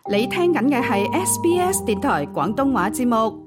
你聽緊嘅係 SBS 電台廣東話節目。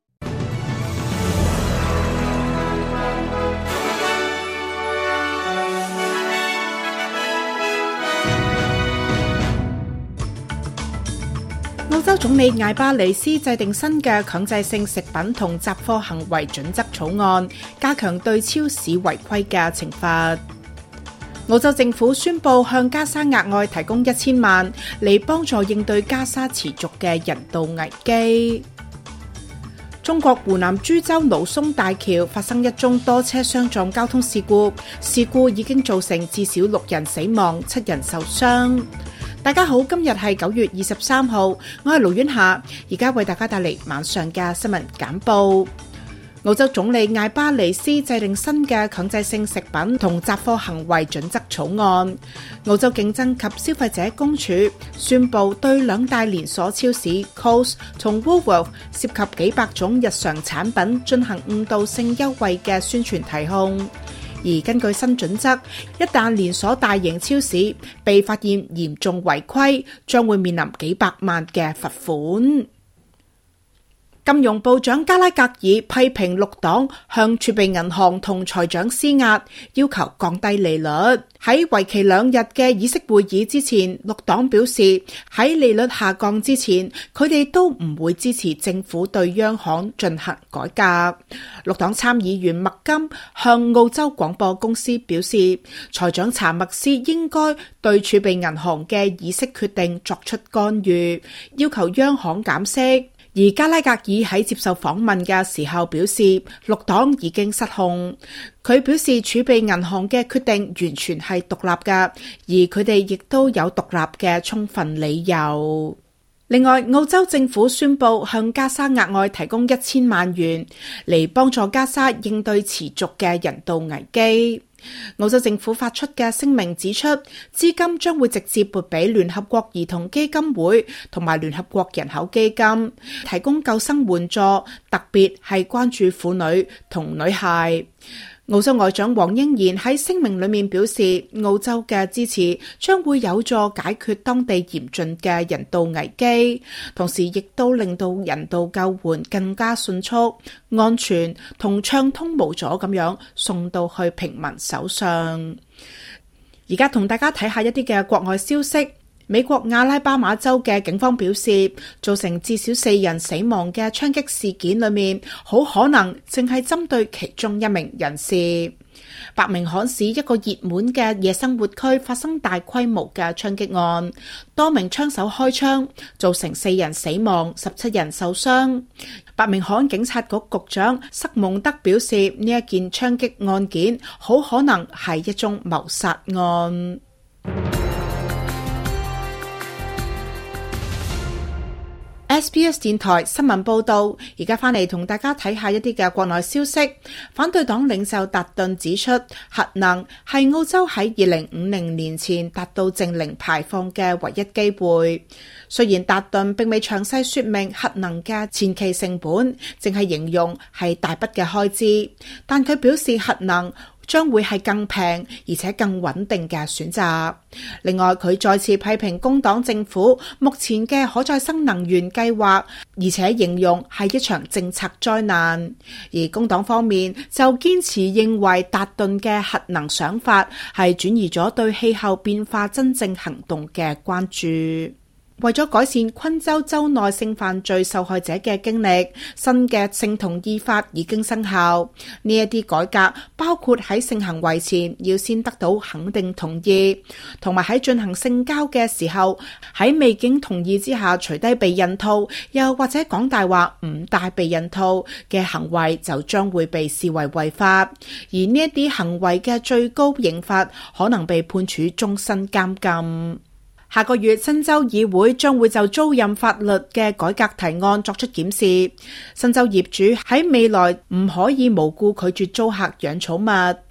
澳洲總理艾巴里斯制定新嘅強制性食品同雜貨行為準則草案，加強對超市違規嘅懲罰。澳洲政府宣布向加沙額外提供1000萬，嚟幫助應對加沙持續嘅人道危機。中國湖南株洲蘆松大橋發生一宗多車相撞交通事故，事故已經造成至少6人死亡、7人受傷。大家好，今日係9月23號，我係盧婉霞，而家為大家帶嚟晚上嘅新聞簡報。澳洲總理艾巴里斯制定新嘅強制性食品同雜貨行為準則草案。澳洲競爭及消費者公署宣布對2大連鎖超市 Coles 同 Woolworths 涉及幾百種日常產品進行誤導性優惠嘅宣傳提控。而根據新準則，一旦連鎖大型超市被發現嚴重違規，將會面臨幾百萬嘅罰款。金融部長加拉格爾批評綠黨向儲備銀行同財長施壓，要求降低利率。喺為期2日嘅議息會議之前，綠黨表示喺利率下降之前，佢哋都唔會支持政府對央行進行改革。綠黨參議員麥金向澳洲廣播公司表示，財長查默斯應該對儲備銀行嘅議息決定作出干預，要求央行減息。而加拉格爾喺接受訪問嘅時候表示，綠黨已經失控。佢表示儲備銀行嘅決定完全係獨立嘅，而佢哋亦都有獨立嘅充分理由。另外，澳洲政府宣布向加沙額外提供1000萬元，嚟幫助加沙應對持續嘅人道危機。澳洲政府發出嘅聲明指出，資金將會直接撥俾聯合國兒童基金會同埋聯合國人口基金，提供救生援助，特別係關注婦女同女孩。澳洲外長黃英賢喺聲明裏面表示，澳洲嘅支持將會有助解決當地嚴峻嘅人道危機，同時亦都令到人道救援更加迅速、安全同暢通無阻咁樣送到去平民手上。而家同大家睇下一啲嘅國外消息。美國阿拉巴馬州嘅警方表示，造成至少4人死亡嘅槍擊事件裏面，好可能淨係針對其中一名人士。伯明翰市一個熱門嘅夜生活區發生大規模嘅槍擊案，多名槍手開槍，造成4人死亡、17人受傷。伯明翰警察局局長塞蒙德表示，呢一件槍擊案件好可能係一宗謀殺案。SBS 電台新聞報道，而家翻嚟同大家睇下一啲嘅國內消息。反對黨領袖達頓指出，核能係澳洲喺2050年前達到淨零排放嘅唯一機會。雖然達頓並未詳細說明核能嘅前期成本，淨係形容係大筆嘅開支，但佢表示核能將會係更平而且更穩定嘅選擇。另外，佢再次批評工黨政府目前嘅可再生能源計劃，而且形容係一場政策災難。而工黨方面就堅持認為達頓嘅核能想法係轉移咗對氣候變化真正行動嘅關注。為咗改善昆州州內性犯罪受害者嘅經歷，新嘅性同意法已經生效。呢一啲改革包括喺性行為前要先得到肯定同意，同埋喺進行性交嘅時候喺未經同意之下除低避孕套，又或者講大話唔戴避孕套嘅行為就將會被視為違法。而呢一啲行為嘅最高刑罰可能被判處終身監禁。下個月新州議會將會就租賃法律嘅改革提案作出檢視。新州業主喺未來唔可以無故拒絕租客養寵物。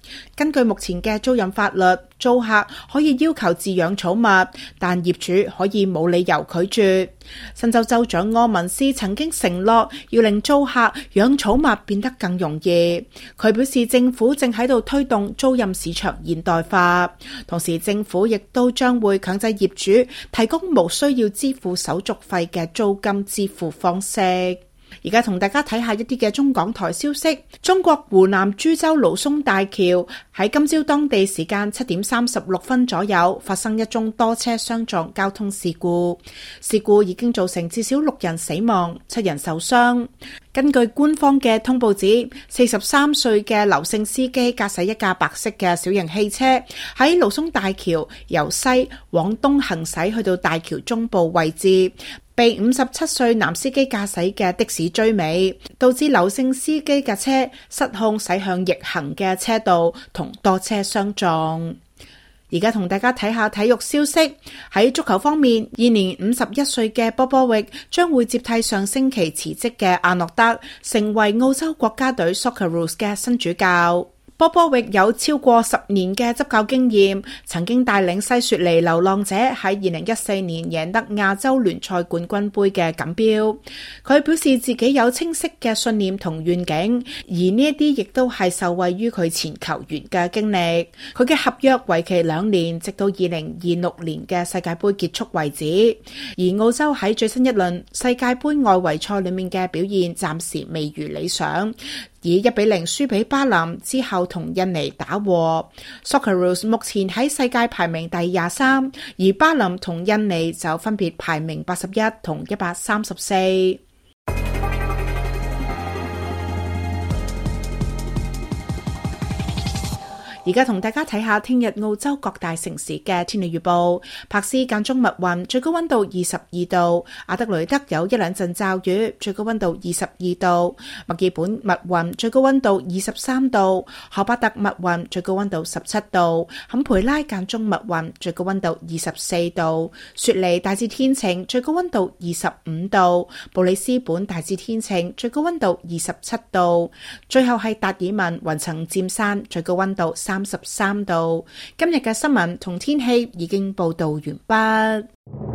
根據目前嘅租賃法律，租客可以要求飼養寵物，但業主可以冇理由拒絕。新州州長柯文斯曾經承諾要令租客養寵物變得更容易。佢表示政府正喺度推動租賃市場現代化，同時政府亦都將會強制業主提供無需要支付手續費嘅租金支付方式。而家同大家睇下一啲嘅中港台消息。中國湖南株洲盧松大橋喺今朝當地時間7點36分左右發生一宗多車相撞交通事故，事故已經造成至少6人死亡、7人受傷。根據官方嘅通報指，43歲嘅劉姓司機駕駛一架白色嘅小型汽車喺盧松大橋由西往東行駛去到大橋中部位置，被57歲男司機駕駛嘅的士追尾，導致劉姓司機嘅車失控駛向逆行嘅車道，同多車相撞。而家同大家睇下體育消息。喺足球方面，現年51歲嘅波波域將會接替上星期辭職嘅阿諾德，成為澳洲國家隊 Socceroos 嘅新主教。波波域有超過10年嘅執教經驗，曾經帶領西雪梨流浪者喺2014年贏得亞洲聯賽冠軍盃嘅錦標。佢表示自己有清晰嘅信念同願景，而呢一啲亦都係受惠於佢前球員嘅經歷。佢嘅合約為期2年，直到2026年嘅世界盃結束為止。而澳洲喺最新一輪世界盃外圍賽裏面嘅表現暫時未如理想，以1-0輸俾巴林之後同印尼打和。Socceroos 目前喺世界排名第23，而巴林同印尼就分別排名81同134。而家同大家睇下聽日澳洲各大城市嘅天氣預報。柏斯間中密雲，最高溫度22度；阿德雷德有1-2陣驟雨，最高溫度22度；墨爾本密雲，最高溫度23度；荷巴特密雲，最高溫度17度；坎培拉間中密雲，最高溫度24度；雪梨大致天晴，最高溫度25度；布里斯本大致天晴，最高溫度27度；最後係達爾文雲層漸散，最高溫度33度。今日嘅新聞同天氣已經報道完畢。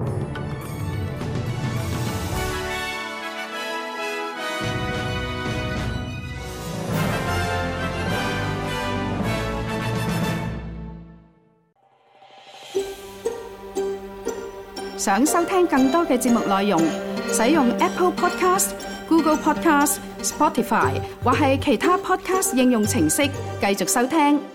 想收聽更多嘅節目內容，使用 Apple Podcast、Google Podcast、Spotify 或係其他 Podcast 應用程式繼續收聽。